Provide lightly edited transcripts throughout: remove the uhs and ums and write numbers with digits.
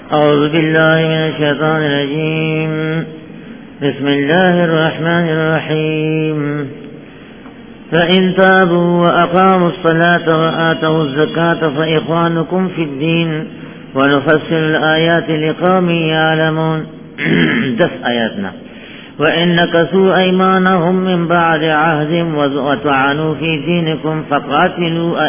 أعوذ بالله من الشيطان الرجيم. بسم الله الرحمن الرحيم. فإن تابوا وأقاموا الصلاة وآتوا الزكاة فإخوانكم في الدين ونفصل الآيات لقوم يعلمون. 10 آياتنا. وإن نكثوا أيمانهم من بعد عهدهم وطعنوا في دينكم فقاتلوا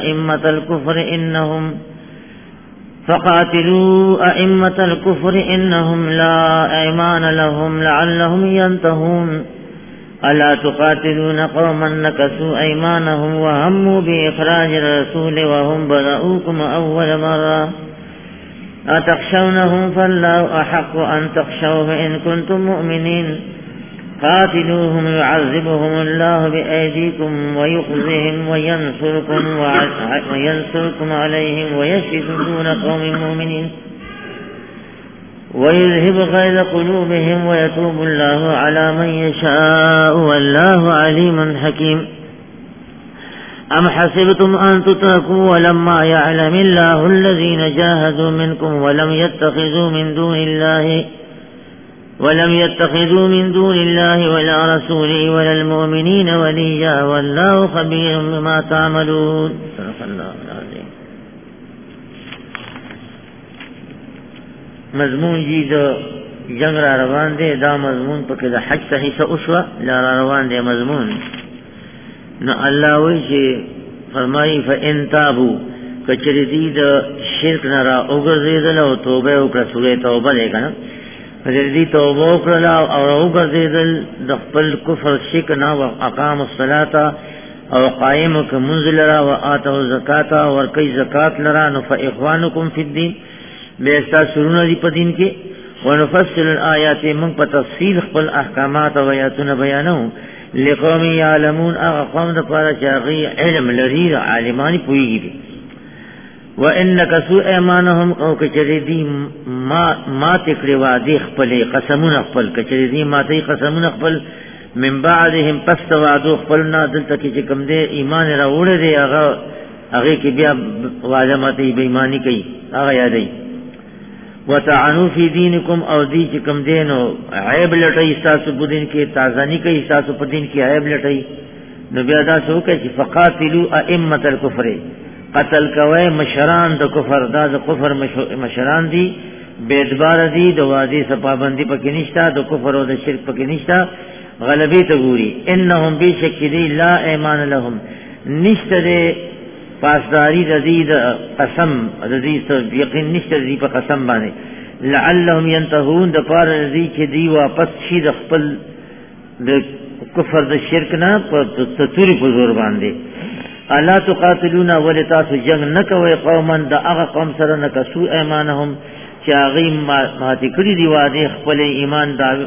أئمة الكفر إنهم لا أيمان لهم لعلهم ينتهون. ألا تقاتلون قوما نكثوا أيمانهم وهموا بإخراج الرسول وهم بدؤوكم أول مرة أتخشونهم فالله أحق أن تخشوه إن كنتم مؤمنين. قاتلوهم يعذبهم الله بأيديكم ويخزهم وينصركم عليهم ويشفي صدور قوم مؤمنين ويذهب غيظ قلوبهم ويتوب الله على من يشاء والله عليم حكيم. أم حسبتم أن تتركوا ولما يعلم الله الذين جاهدوا منكم ولم يتخذوا من دون الله ولا رسوله ولا المؤمنين وليا والله خبير بما تعملون. صدق الله العظيم. مضمون جی دا جنگ را روان دے دا مضمون پاک دا حج صحیح سا اشوا لا روان دے مضمون نا اللہ ویچے فرمائی فَإِن تَابُوا کچری دی دا شرک نرا اگر زیدل و توبہ اکر سورہ توبہ لے گا نا کچری دی توبہ اکر لا اور اگر زیدل دا قبل کفر شک نا و اقام الصلاة اور قائم کا منزل را و آتو زکاة اور کئی زکاة لرا نفا اخوانکم فی الدین بیستا سرون دی پا دین کے ونفصل الآیات من پا تفصیل خپل احکامات و آیاتون بیانو لقوم یعلمون اغا قوم دا پارا چاقی علم لریر عالمانی پوئی گی وَإِنَّ كَسُوا أَيْمَانَهُمْ او کچری دی ما تکری وعدی خپل قسمون خپل کچری دی ما تی قسمون خپل من بعدهم پست وعدو خپلنا دلتا کی چکم دے ایمان را اوڑے دے اغی کی بیا وعدماتی بیمانی کئی اغا یادی وَتَعَنُوا فِي دِينِكُمْ او دی چکم دینو عیب لٹائی استاسو بدین کی تازانی کئی استاسو پدین کی عیب لٹائی نو بیادا سو کچی فَقَاتِلُوا أَئِمَّةَ الْكُفْرِ قتل کوئے مشران دا کفر دا کفر مشران دی بیدبار دی دا وادی سپابندی پکی نشتا دا کفر و دا شرک پکی نشتا غلبی تگوری انہم بی شکی دی لا ایمان لهم نشتا دے پاسداری دا دی دا قسم دا دی یقین نشتا دی پا قسم بانے لعلهم ینتهون دا پار دی چی دی واپس شی دا خپل دا کفر دا شرکنا پا تطوری پزور باندے الا تقاتلون ولتاسو جنگ نکوي قوما دا اغا قوم سره نکسو ایمانهم چاغي ماتی کړي دی واده خپل ایمان دا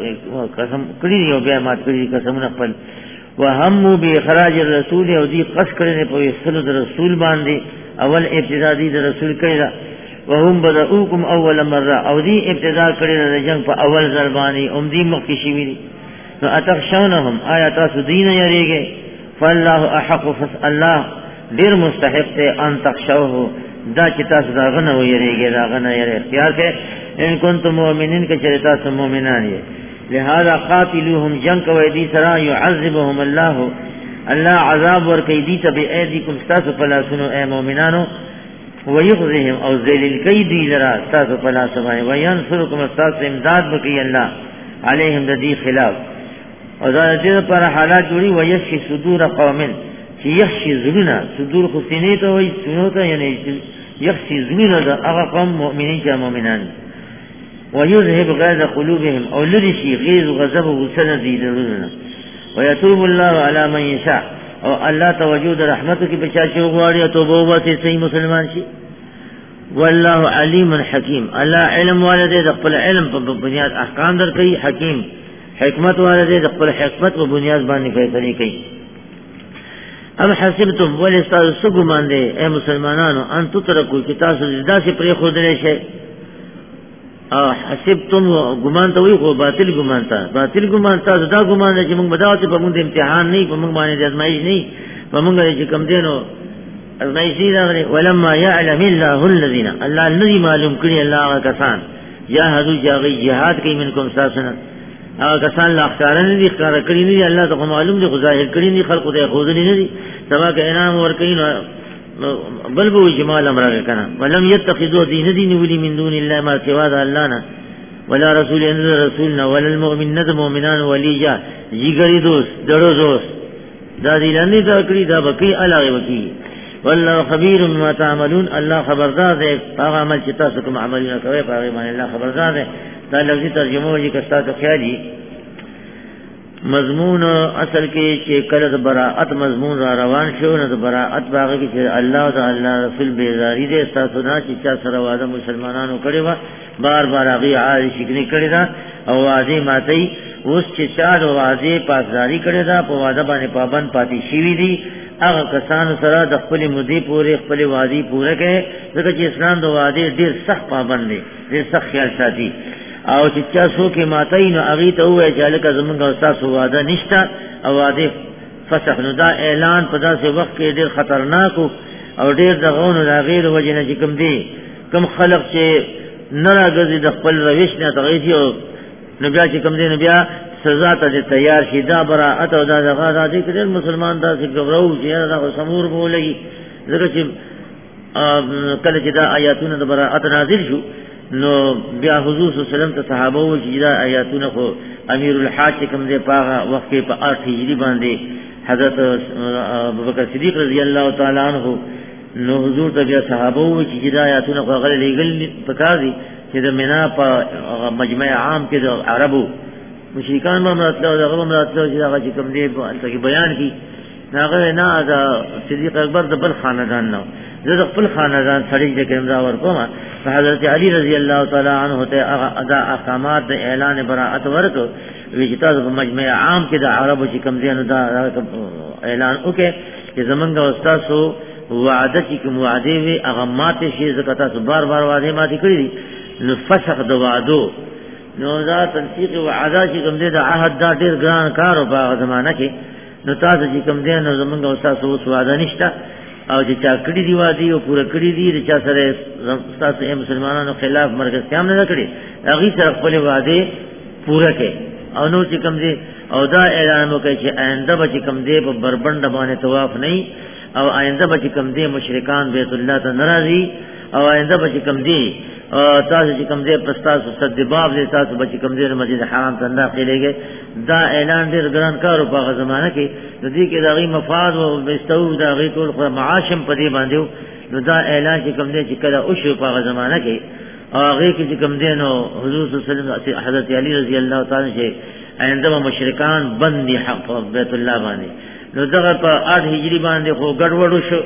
قسم کړي دی بیا مات کړي قسم خپل وهم باخراج الرسول او دی قص کړي په وسلو د رسول باندې اول ابتدا دی د رسول کړي وهم بدؤوکم اول مره او دی ابتدا کړي د جنگ په اول ځل باندې دی مخکې شي وی نو اتخشونهم آیات سدین یریږي فالله احق الله دیر مستحق تے ان تخشوه دا چتا سداغنا ویریگی داغنا یری اختیار کے ان کنتم مؤمنین کے چرتا سم مومنان یہ لہذا قاتلوهم جنگ ویدی سرا يعذبهم اللہ عذاب ورکی بی ایدیکم ستاسو پلا سنو اے مومنانو ویغزهم او ذلیل کی دی لرا ستاسو پلا سمائے وینصرکم ستاسو امداد بکی اللہ علیہم دی خلاف اور دیر پر حالات جوڑی ویشی صدور قومن چی یخشی ظلونا صدور خسینی تا وی سنوتا یعنی یخشی ظلونا دا اغا قوم مؤمنین چا مومنان ویذهب غیظ قلوبهم او لرشی غیظ و غضب و غسن دی لرزنا ویتوب اللہ علی من یشاء او اللہ توجود رحمتو کی بچا چوغواری توبو باسی صحیح مسلمان شی واللہ علیم حکیم اللہ علم والدے دقبل علم پر بنیاد احکام در کئی حکیم حکمت والدے دقبل حکمت و بنیاد بانی فیصلی کئی ام حسبتم والاستاذ سگو ماندے اے مسلمانانو ان تترکو کتاسو زدہ سے پری خود لے شے حسبتم گمانتا وی خو باطل گمانتا زدہ گمانتا چی منگ بداوتی پا منگ امتحان نہیں پا منگ بانے دی ازمائش نہیں پا منگ چی کم دینو ازمایشی راغلی ولما یعلم الله الذین الله الذي معلوم کړي الله کسان جاهدوا جاغي جهاد کوي منکم ساسنا هغه کسان لا ښکارن دي ښکار کړی نه دي الله ته معلوم دي ظاهر کړی نه خلق ته خود نه دي سبا که انعام ور کوي بل بو جمال امر کنه ولم يتخذوا دين دين ولي من دون الله ما سوى الله نه ولا رسول ان رسولنا ولا المؤمنين مؤمنان وليجا جګری دوست دړو دوست دا دي لنی دا کړی دا بکی علاوه وکي والله خبير بما تعملون الله خبردار دی هغه عمل چې تاسو کوم عملونه کوي هغه باندې الله خبردار دی دا لفظي ترجمه وږي که تاسو خیالي مضمون اصل کې چې کله براءت مضمون را روان شو نو براءت باغ کې چې الله او الله رسول بیزاری دي تاسو نه چې چا سره واده مسلمانانو کړي و بار بار هغه عادي شکنی کړي دا او وادي ماتي اوس چې چا وادي پاسداري کړي دا په واده باندې پابند پاتې شي دي هغه کسان سره د خپل مودي پورې خپل وادي پوره کړي ځکه چې اسلام د وادي ډیر سخت پابند دي ډیر سخت خیال ساتي او چې چا څوک ماتای نو هغه ته وایي چې لکه زمونږ استاد واده نشته او واده فسخ نو دا اعلان په داسې وخت کې ډیر خطرناک او ډیر دغونو د غیر وجه نه چې کوم دي کوم خلق چې نه راګرځي د خپل روش نه تغییر او نو بیا چې کوم دي نو بیا سزا ته تیار شي دا براءت او دا دغه راځي چې مسلمان دا څه ګورو چې دا سمور بولي ځکه چې کله چې دا آیاتونه د براءت نازل شو نو بیا حضور صلی الله علیه وسلم ته صحابه و چې دا آیاتونه خو امیر الحاج کوم دې پاغه وخت په 8 هجری باندې حضرت ابوبکر صدیق رضی الله تعالی عنہ نو حضور ته بیا صحابه و چې دا آیاتونه خو غل لګل پکاري چې د مینا په مجمع عام کې د عربو مشرکان به مراتلو دغه مراتلو چې هغه کوم دې په بیان کی هغه نه دا صدیق اکبر د بل خاندان نو زه خپل خاندان سړي چې کوم دا ورکوم حضرت علی رضی الله تعالی عنہ ته ادا احکامات د اعلان براءت ورکو وی چې تاسو په مجمع عام کې د عربو چې کوم دین دا اعلان وکړي چې زمونږ استاد سو وعده چې کوم وعده وی هغه ماته شي ځکه تاسو بار بار وعده ماته کړی نو فسخ د وعدو نو دا تنسیق وعده چې کوم دې د عهد دا ډیر ګران کار او په زمانہ کې نو تاسو چې کوم دین نو زمونږ استاد سو وعده نشته او چې چا کړی دی وادي او پوره کړی دی چې سره تاسو مسلمانانو خلاف مرکز قیام نه کړی هغه سره خپل وعده پوره کړي او نو چې کوم دی او دا اعلان وکړي چې آینده به کوم دی په بربند باندې طواف نه او آینده به کوم دی مشرکان بیت الله ته ناراضي او آینده به کوم دی تاسو چې کوم دی پستاسو صدباب دي تاسو به کوم دی مسجد حرام ته داخليږي دا اعلان ډیر ګران کار په زمانہ کې د دې کې دغه مفاد او بستو دغه ټول معاشم په دې باندې نو دا اعلان چې کوم دی چې کله او شو په زمانہ کې او هغه کې چې کوم دی نو حضور صلی الله علیه وسلم حضرت علی رضی الله تعالی عنہ آینده مشرکان بندي حق بیت الله باندې نو دغه په 8 هجری باندې خو ګډوډ شو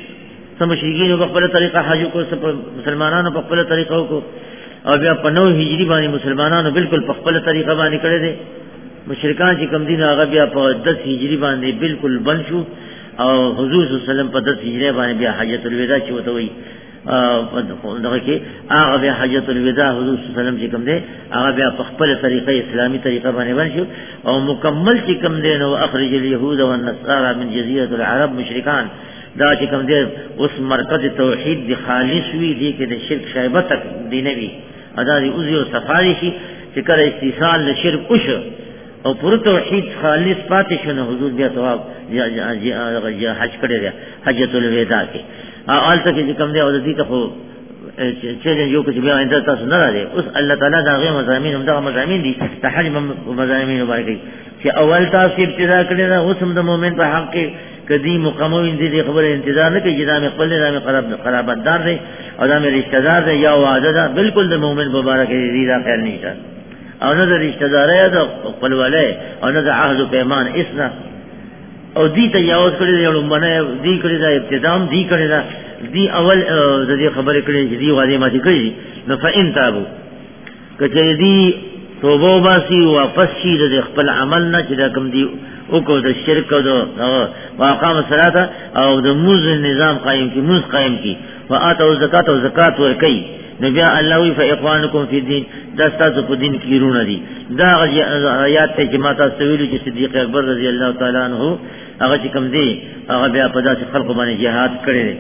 سم مشرکین په خپل طریقه حج کو مسلمانانو په خپل طریقو کو او بیا په 9 هجری باندې مسلمانانو بالکل په خپل طریقه باندې کړی دي مشرکان چې کوم دین هغه بیا په 10 هجری باندې بالکل بند شو او حضور صلی الله علیه وسلم په 10 هجری باندې بیا حجۃ الوداع چې وته وي دغه کې هغه بیا حجۃ الوداع حضور صلی الله علیه وسلم چې کوم دی هغه بیا په خپل طریقه اسلامي طریقه باندې ورشو او مکمل چې کوم دی نو اخرج اليهود والنصارى من جزيره العرب مشرکان دا چې کوم دی اوس مرکز توحید دی خالص وی دی کې د شرک شایبه تک دی نه وی ادا دی اوزي او صفاری شي چې کله استیصال له شرک وشو او پر توحید خالص پاتې شنه حضور بیا ثواب حج کړی دی حجۃ الوداع کې آلته کې کوم دی او دې ته خو چې یو کې بیا انده تاسو نه راځي اوس الله تعالی دا غي مزامین هم دا مزامین دي ته حج مزامین مبارکي چې اول تاسو ابتدا کړی دا اوس هم د مؤمن په حق کې کدی مقامو دې خبره انتظار نه کوي چې دا مې خپل دا قرابت دار دی او دا مې رشتہ دار دی یا وعده ده بالکل د مؤمن مبارک دې دا خیال نشته او نه د رشتہ داري ده خپل ولای او نه د عهد او پیمان اسنا او دې ته یو کړی دی لومبنه دې کړی دا ابتدام دې کړی دا دې اول د دې خبره کړی چې دې وعده ماتي کړی نو فإن تابو کچې دې توبه باسي واپس شي د خپل عمل نه چې دا کوم دی او کو د شرک او د واقام الصلاه او د موز نظام قائم کی موز قائم کی واتو زکات او زکات ور کوي نبي الله وی فاخوانکم فی الدین دا تاسو په دین کې رونه دي دا آیات ته جماعت استویل چې صدیق اکبر رضی الله تعالی عنہ هغه چې کوم دی هغه بیا په داسې خلق باندې jihad کړی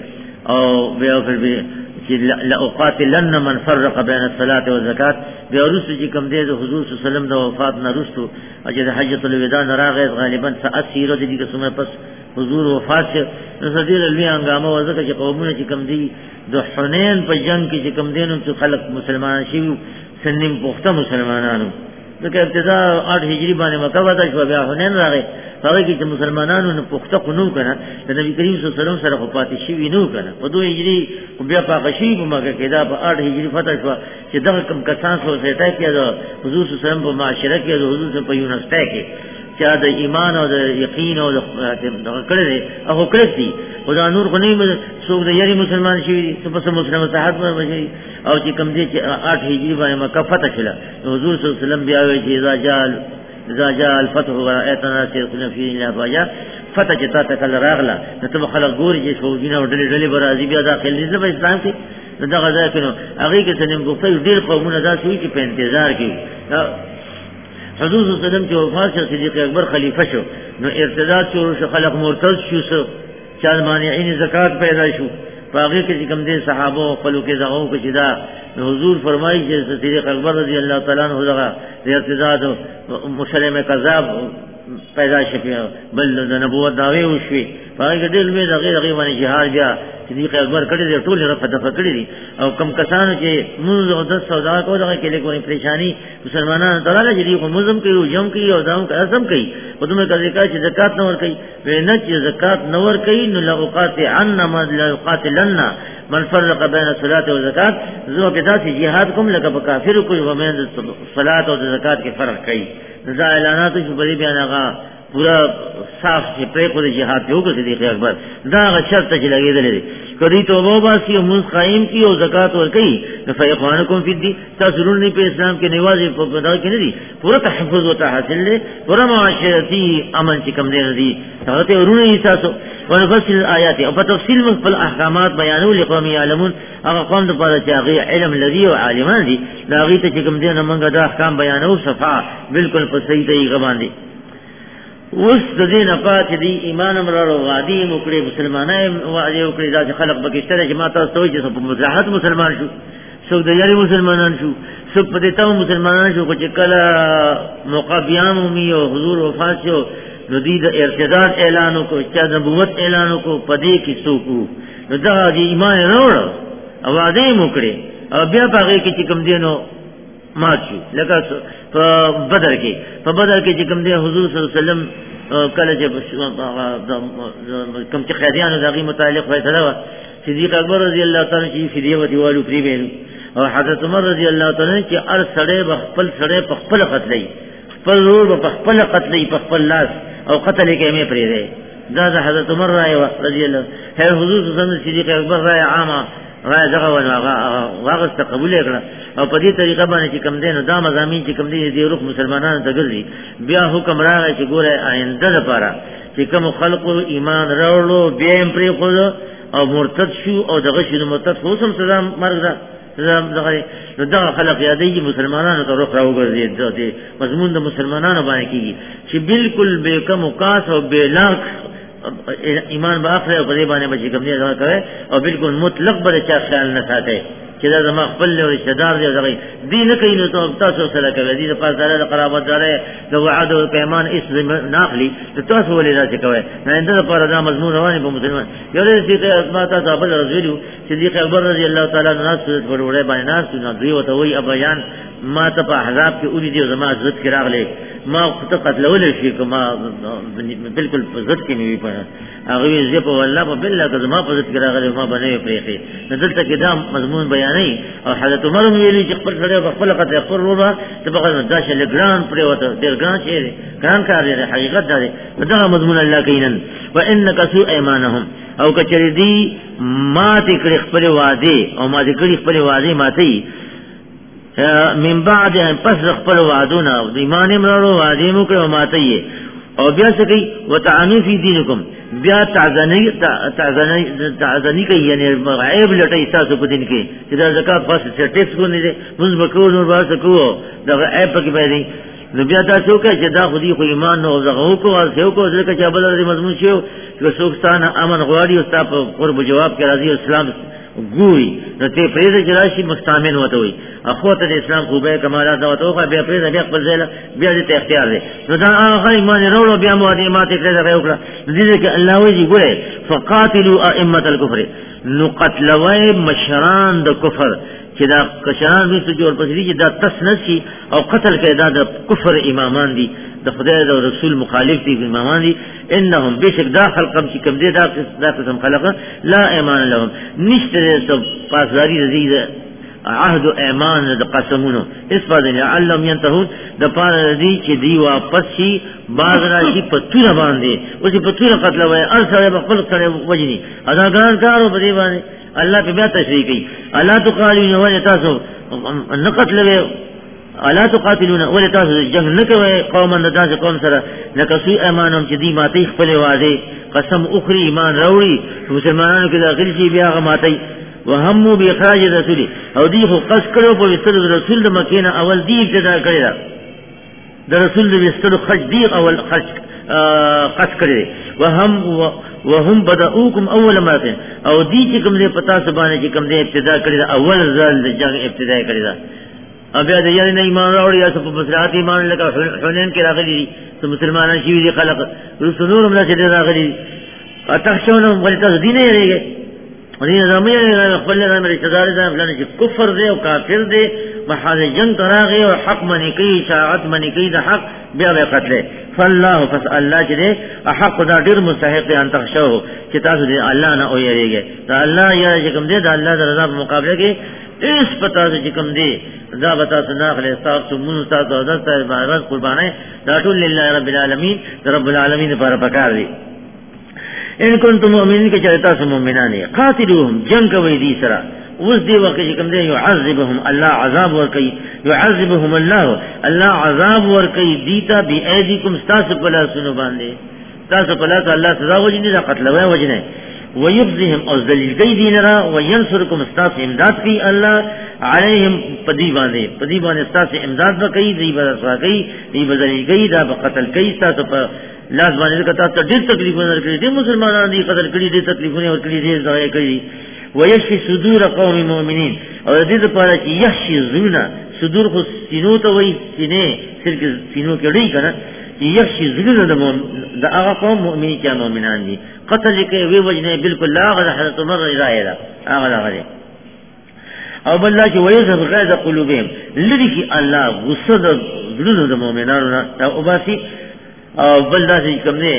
او بیا پر لأقاتلن من فرق بین الصلاة والزکات. بیا رسو چې کوم دی د حضور صلی الله علیه وسلم د وفات نه رسو چې د حجۃ الوداع نه راغی غالبا ساعت سیره دي که څومره پس حضور وفات شه نو صدیر لوی هنګامه وځه چې قومونه چې کوم دي د حنین په جنگ کې چې کوم دینو چې خلق مسلمانان شي سنیم پخته مسلمانانو دغه ابتدا 8 هجری باندې مکه ودا شو بیا حنین راغی هغه کې چې مسلمانانو نه پخته قنو کنه د نبی کریم صلی الله علیه وسلم سره خپاتې شي وینو کنه په 2 هجری بیا په غشي په مکه کې دا په 8 هجری فتح شو چې دغه کم کسان سو سیته کې د حضور صلی الله علیه وسلم په معاشره کې د حضور په یونسته کې چې د ایمان او د یقین او د کړه او کړی خدا نور خو نه څوک د یاري مسلمان شي څه په مسلمان صحت باندې او چې کوم دي چې 8 هجری باندې مکه فتح شله حضور صلی الله علیه وسلم بیا وی چې اذا جاء الفتح ورأيت الناس يدخلون في دين الله افواجا فتح چې تا ته کله راغله نو ته خلک ګوري چې فوجونه او ډلې برازي بیا داخل دي په اسلام کې دغه ځای کې نو هغه کې څنګه ګوفې ډېر قومونه داسې وي چې په انتظار کې حضور صلی الله علیه وسلم چې وفات شو صدیق اکبر خلیفہ شو نو ارتداد شروع شو خلق مرتد شو چا مانعین زکات پیدا شو باقي کې کوم دي صحابه او خپلو کې زغو کې دا حضور فرمایي چې صدیق اکبر رضی الله تعالی عنہ دغه ارتداد مسلمه کذاب پیدا شي بل د نبوت داوی وشوي هغه دل می دغه باندې جهاد بیا صدیق اکبر کړي دي ټول رفض کړي دي او کم کسانو چې موږ د سودا کو دغه کې له کومې پریشانی مسلمانانو دلاله چې خو مزم کوي جم کوي او داو قسم کوي په دومره کړي چې زکات نور کوي وینه چې زکات نور کوي نو لوقات عن ما لوقاتلن من فرق بین الصلاه والزکات زو په داسې جهاد کوم لکه په کافر کوي و مې صلات او زکات کې فرق کوي دا اعلانات چې په دې بیان هغه پورا صاف په کو جهاد یو کې صدیق اکبر دا شرط چې لګیدل دي کدی توبه واسي او مز قائم کی او زکات ور کوي فیقوانکم فی الدین تاسو نه په اسلام کې نیوازې په پدا کې نه دي پورا تحفظ او تحصیل له پورا معاشرتی عمل چې کوم دي هغه ته ورونه احساسو ونفصل الآيات او په تفصیل مخفل احکامات بیانو لقوم یعلمون هغه قوم د پاره چې هغه علم لري او عالمان دي دا هغه ته چې کوم دي نه موږ دا احکام بیانو صفا بالکل په صحیح طریقه باندې اوس د دې نه پات دي ایمان امر او غادي مکړي مسلمانان وعده وکړي دا خلق بکشتره چې ما تاسو ته چې په مزاحمت مسلمان شو څو د یاري مسلمانان شو څو په دې ته مسلمانان شو چې کله مقابيان مي او حضور وفات شو نو دې د ارتداد اعلان کو چې د نبوت اعلان کو پدې کې څوک نو دا د ایمان وروړ او وعده مکړي او بیا هغه کې چې کوم دینو ماشي لکه په بدر کې چې کوم دی حضور صلی الله علیه وسلم کله چې کوم چې خیریانو دغه متعلق فیصله و صدیق اکبر رضی الله تعالی عنہ فدیه و دیوالو پری وین او حضرت عمر رضی الله تعالی عنہ چې ار سړی خپل سړی په خپل قتلې خپل رور په خپل قتلې په خپل لاس او قتل کې مې پری دی دا حضرت عمر رضی الله هر حضور صلی الله علیه وسلم صدیق اکبر رای عامه رای دغه واغ قبول کړه او په دې طریقه باندې چې کم دین دا مزامین چې کم دي دې روح مسلمانانو ته ګرځي بیا حکم راغی چې ګوره آینده لپاره چې کوم خلقو ایمان راوړو بیا یې پرې خو او مرتد شو او دغه شنو مرتد خو سم سلام مرګ دغه خلق یادې مسلمانانو ته روح راوګرځي دې مضمون د مسلمانانو باندې کیږي چې بالکل به کوم قاس او بلاک ایمان با اخره او په دې باندې بچی کوم نه کوي او بالکل مطلق بل چا خیال نه ساتي چې دا زما خپل له رشتہ دار دی دغه دین کوي نو تاسو سره کوي دې په پاسه د قرابت دارې د وعده او پیمان اسم ناخلی تاسو ولې راځي کوي نه د پر دا مضمون رواني په مسلمان یو دې چې اسماء تاسو په رسول صدیق اکبر رضی الله تعالی عنہ ناس وروړې باندې ناس نو دوی وته وی ابيان ما ته په احزاب کې اولي دي زما عزت کې راغلي ما خطه قتلول شي کما بالکل عزت کې نیوي په هغه یې په والله په بالله که زما په عزت کې راغلي ما باندې پریخي دلته کې دا مضمون بیانې او حضرت عمر ویلي چې خپل سره خپل قتل خپل روبه ته په داشه لګران پرې وته ډېر ګران شي ګران کار دی حقیقت دی دا مضمون الله کینن وانک سو ایمانهم او کچری دی ما تکړه خپل وعده او ما تکړه خپل وعده ماتي من بعد پس خپل وعدونه او ایمان امرو وعده مو کړو ماتي او بیا څه کوي وتعنوا فی دینکم بیا تعزنی کوي یعنی عیب لټي تاسو په دین کې چې دا زکات خاص ټیکس کو نه دي موږ بکو نور واسه کو دا عیب پکې پیدا نو بیا دا څوک چې دا خو دې خو ایمان نو زغو کو او څوک کو ځکه چې بل دې مضمون شو چې څوک ستانه امن غواړي او تاسو په قرب جواب کې راځي اسلام ګوري نو ته پرې چې راشي مستامن وته وي اخو ته اسلام خوبه کمالات وته خو بیا پرې بیا خپل ځای بیا دې اختیار دی نو دا هغه ایمان وروړو بیا مو دې ماته کړی دا وکړه دې کې الله وی ګوره فقاتلوا ائمه الكفر نو قتلوي مشران د کفر چې دا کشران به جوړ پسې چې دا تسنسی او قتل کې دا د کفر امامان دي د خدای او رسول مخالف دي امامان دي انهم بشک داخل قم چې کوم دي دا قسم خلق لا ایمان لهم نشته پاسداري عزیز عهد ایمان د قسمونو اسفادن علم ينتهون د پاره دي چې دی واپس شي باز راشي په تور باندې او چې په تور قتل وای ارسل بخل سره وجني ادا ګان کارو په دی باندې الله په بیا تشریح کوي الا تقالون ولا تاسو نقتل الا تقاتلون ولا تاسو جنگ نکوي قوم د تاسو قوم سره نکسو ایمانم چې دی ماته خپل واده قسم اخرى ایمان راوړي مسلمانانو کې داخل شي بیا غماتي وهمو باخراج رسول او دی خو قص کړو په وستر رسول د مکینه اول دی ابتدا کړی دا د رسول د وستر خرج دی اول خرج قص کړی وهم بدأوكم اول مره او دی چې کوم دې پتا سبانه چې کوم دې ابتدا کړی دا اول ځل د جنگ ابتدا کړی دا بیا د یعنی ایمان راوړي یا په مسلمانات ایمان لکه حنین کې راغلي چې مسلمانان شي دي خلق رسولهم لا چې راغلي اتخشونهم ولته دین یې لري دین زموږ خپل نه رشتہ دار ده فلانه چې کفر دی او کافر دی محاذ جنگ تراغي او حق منی کوي شاعت منی کوي د حق بیا به قتل فالله فسأل الله چې حق دا ډیر مستحق ان تخشوه چې تاسو دې الله نه او یریږي دا الله یې کوم دې دا الله د رضا په مقابله کې اس پتا چې کوم دی دا بتا سناخله تاسو مون تاسو د عبادت قربانه دا ټول لله رب العالمین رب العالمین لپاره پکار دی ان کنتم مؤمنین کې چې تاسو مؤمنان یې قاتلوهم جنگ کوي دي سره اوس دی وخت چې کوم دی يعذبهم الله عذاب ور کوي يعذبهم الله عذاب ور کوي دیتا بی ایدیکم تاسو په لاسونو باندې تاسو په لاس الله سزا وجني دا قتل وای وجنه ويبذهم او ذلیل گئی دینرا وینصرکم استاس امداد کی اللہ علیہم پدی باندې استاس امداد وکئی دی برسوا گئی دی بذلیل گئی دا قتل کئی استاس پر لاس باندې کتا ته ډېر تکلیفونه ورکړي دي مسلمانانو دي قتل کړي دي تکلیفونه ورکړي دي ځای کړي ويشفي صدور قوم مؤمنین او دې لپاره چې یشفي زړونه صدور خو سینو ته وایي سینې سرک سینو کې ډېر کنه یشفي زړونه د هغه قوم مؤمنین چې مؤمنان دي قتل کې وی وجنه بالکل لا غد حضرت عمر رضی الله عنه او بل چې ويذهب غيظ قلوبهم لذي الله غصه زړونو د مؤمنانو او باسي او بل داسې کوم نه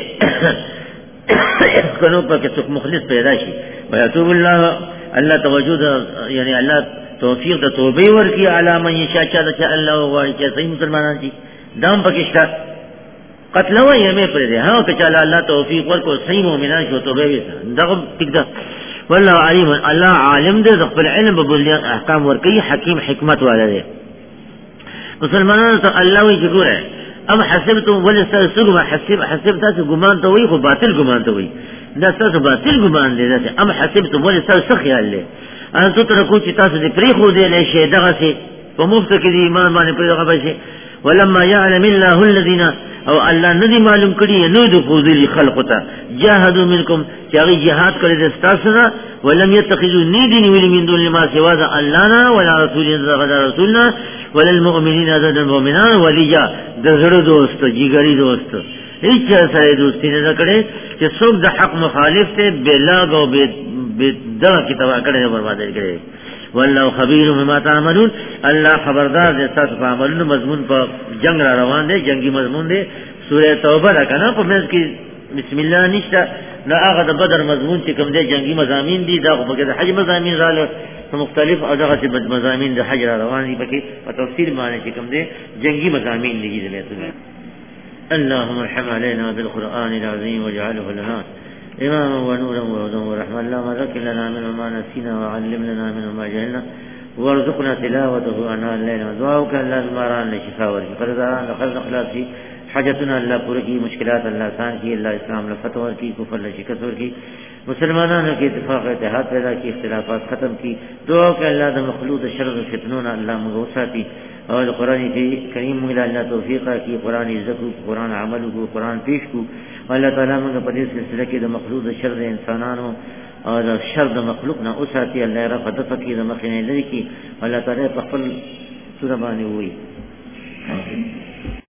کنو په کې څوک مخلص پیدا شي ويتوب الله توجد یعنی الله توفیق د توبه ورکی علامه یشا چې الله وایي چې صحیح مسلمانان دي دام پکشتا قتل و یمه پر دې ها که چې الله توفیق ورکو صحیح مؤمنان شو توبه وي دغه ټیک والله علیم الله عالم دې خپل علم په بلیغ احکام ورکی حکیم حکمت والا دې مسلمانانو ته الله وی ګوره ام حسبتم ولستسغوا حسب تاسو ګمان ته وي خو باطل ګمان ته وي دا تاسو باطل ګمان دي دا ام حسبتم ولستسغوا خیال له ان تو ترکو چې تاسو دې پری خو دې له شي دغه سي په مفت کې دې ایمان باندې پری دغه بشي ولما يعلم الله الذين او الله ندي معلوم کړي نو د فوزي خلقته جاهدوا منكم چې جهاد کړي د تاسو ولم يتخذوا ندين من دون ما سوى الله ولا رسولنا ولا المؤمنين ذات المؤمنان وليا دزړو دوست جګړي دوست هیڅ سره دوستي نه کړي چې څوک د حق مخالف ته بلاغ او دغه کتاب کړي برباد کړي والله خبير بما تعملون الله خبردار دې تاسو په عملونو مضمون په جنگ را روان دي جنگي مضمون دي سوره توبه را کنه په منځ کې بسم الله نشته لا هغه د بدر مضمون چې کوم دي جنگي مضامین دي دا په کې د حج مضامین رااله مختلف او دغه چې مضامین د حج را روان دي پکې په تفصیل باندې چې کوم دي جنگي مضامین دي دې اللهم ارحم علينا بالقران العظيم واجعله لنا إماما ونورا وهدى ورحمة اللهم ذكر لنا منه ما نسينا وعلم لنا منه ما جهلنا وارزقنا تلاوته آناء الليل ودعاؤك الله الماران لشفاء ورحمة قرد اخلاص کی حاجتنا اللہ پورا کی مشکلات اللہ آسان کی اللہ اسلام لفتح کی کفر لشکست کی مسلمانوں کی اتفاق اتحاد پیدا کی اختلافات ختم کی دعاؤ کہ اللہ دا مخلوط شر و فتنون اللہ مغوثاتی اور قرآن کریم موږ له الله توفیق راکړي، قرآن زده کړو، قرآن عمل وکړو، قرآن پیش کړو. الله تعالی موږ په دې سلسله کې د مخلوق د شر د انسانانو او د شر د مخلوق نه اوساتي. الله رفع د فقیر د مخې نه لري کړي. الله تعالی په خپل سوره باندې وایي